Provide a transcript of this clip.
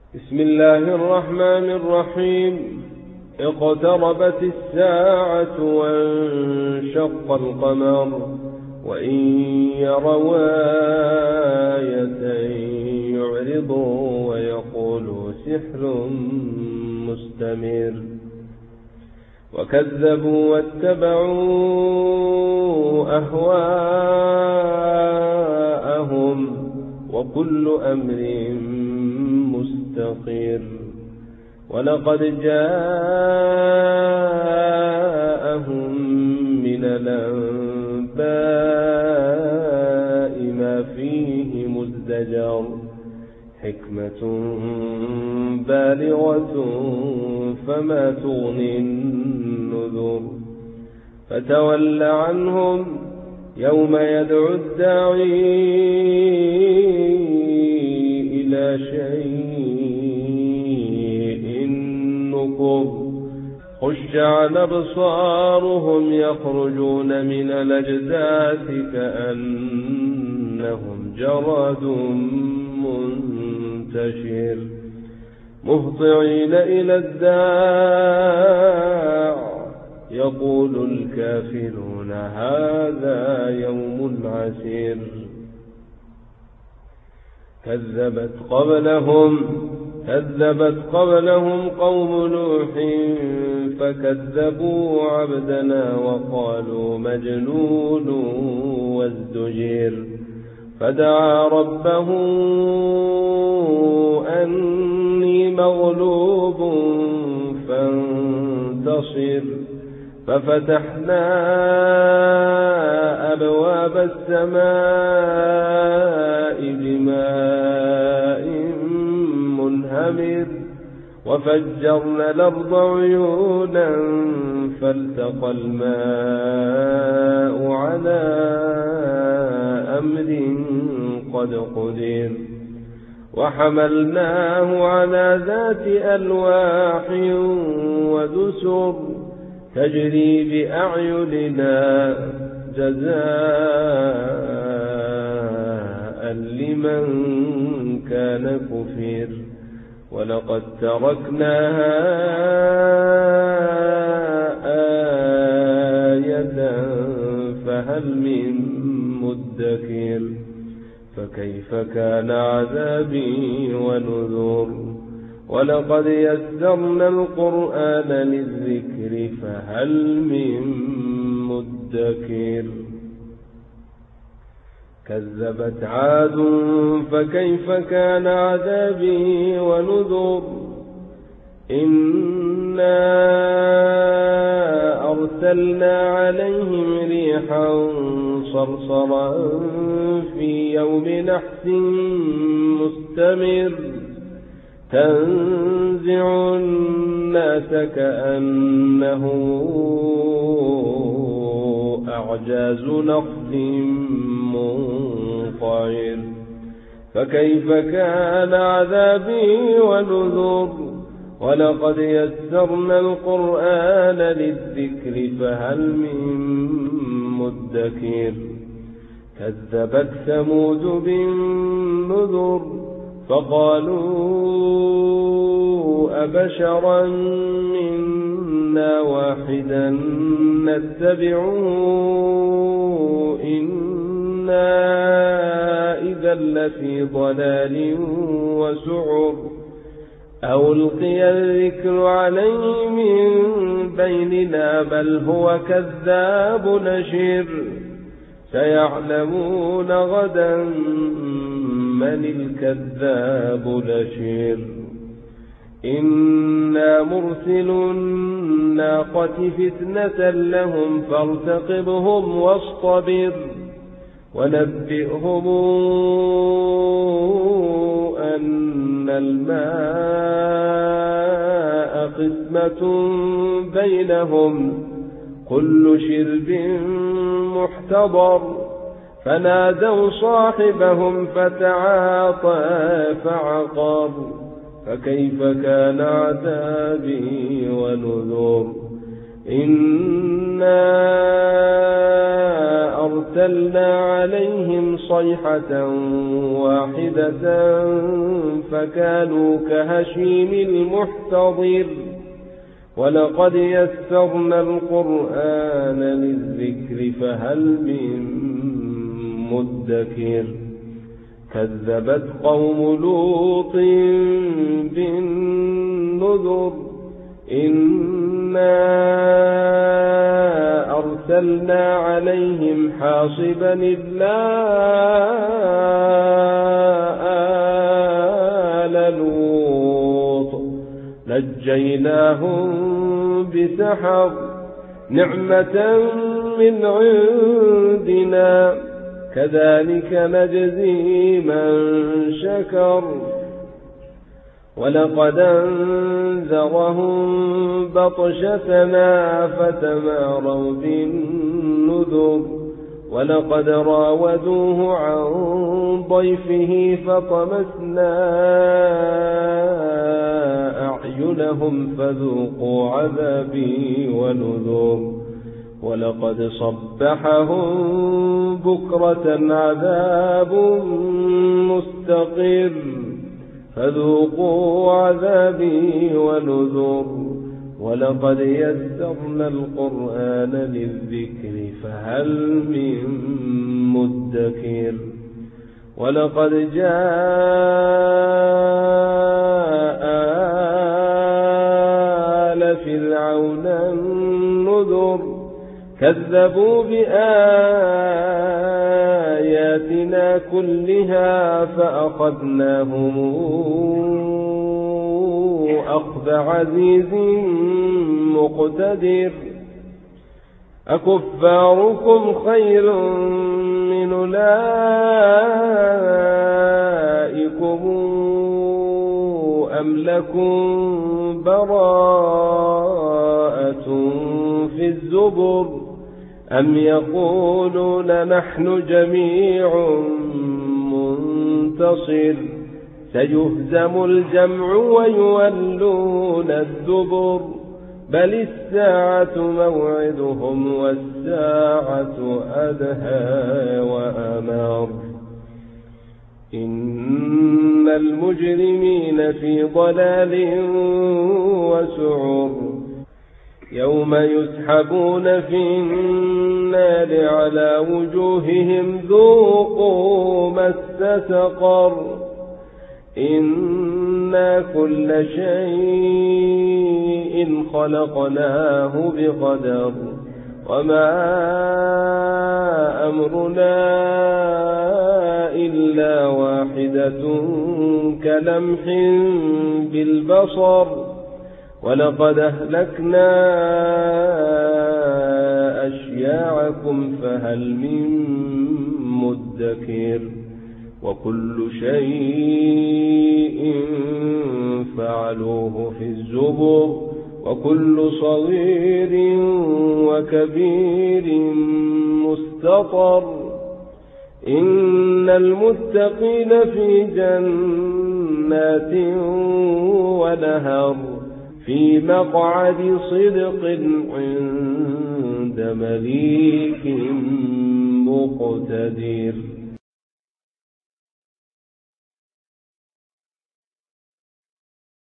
بسم الله الرحمن الرحيم. اقتربت الساعة وانشق القمر وإن يروا آية يعرضوا ويقولوا سحر مستمر وكذبوا واتبعوا أهواءهم وكل أمر مستقر ولقد جاءهم من الأنباء ما فيه مزدجر حكمة بالغة فما تغني النذر فتول عنهم يوم يدعو الداعي إلى شيء نكر خش عن أبصارهم يخرجون من الأجداث كأنهم جراد منتشر مهطعين إلى الداع يقول الكافرون هذا يوم عسير كذبت قبلهم قوم نوح فكذبوا عبدنا وقالوا مجنون وازدجر فدعا ربه أني مغلوب فانتصر ففتحنا أبواب السماء بماء منهمر وفجرنا الأرض عيونا فالتقى الماء على أمر قد قدر وحملناه على ذات ألواح ودسر تجري بأعيننا جزاء لمن كان كفر ولقد تركناها آية فهل من مدكر فكيف كان عذابي ونذر ولقد يسرنا القرآن للذكر فهل من مدكر كذبت عاد فكيف كان عذابي ونذر إنا أرسلنا عليهم ريحا صرصرا في يوم نحس مستمر تنزع الناس كأنه أعجاز نخل منقعر فكيف كان عذابي ونذر ولقد يسرنا القرآن للذكر فهل من مدكر كذبت ثمود بالنذر فقالوا أبشرا منا واحدا نتبعه إنا إذا لفي ضلال وسعر أو ألقي الذكر عليه من بيننا بل هو كذاب نشر سيعلمون غدا من الكذاب الأشر إنا مرسل الناقة فتنة لهم فارتقبهم واصطبر ونبئهم أن الماء قسمة بينهم كل شرب محتضر فنادوا صاحبهم فتعاطى فعقر فكيف كان عذابي ونذر إنا أرسلنا عليهم صيحة واحدة فكانوا كهشيم المحتضر ولقد يسرنا القرآن للذكر فهل من مدكر كذبت قوم لوط بالنذر إنا أرسلنا عليهم حاصبا إلا آل لوط نجيناهم بسحر نعمة من عندنا كذلك نجزي من شكر ولقد أنذرهم بطشتنا فتماروا بالنذر ولقد راودوه عن ضيفه فطمسنا أعينهم فذوقوا عذابي ونذر ولقد صبحهم بكرة عذاب مستقر فذوقوا عذابي ونذر ولقد يسرنا القرآن للذكر فهل من مدكر ولقد جاء آل فرعون النذر كذبوا بآياتنا كلها فأخذناهم أخذ عزيز مقتدر أكفاركم خير من أولئكم أم لكم براءة في الزبر أم يقولون نحن جميع منتصر سيهزم الجمع ويولون الدبر بل الساعة موعدهم والساعة أدهى وأمر إن المجرمين في ضلال وسعر يوم يسحبون في النار على وجوههم ذوقوا مس سقر إنا كل شيء خلقناه بقدر وما أمرنا إلا واحدة كلمح بالبصر ولقد أهلكنا أشياعكم فهل من مدكر وكل شيء فعلوه في الزبر وكل صغير وكبير مستطر إن المتقين في جنات ونهر في مقعد صدق عند مليك مقتدر.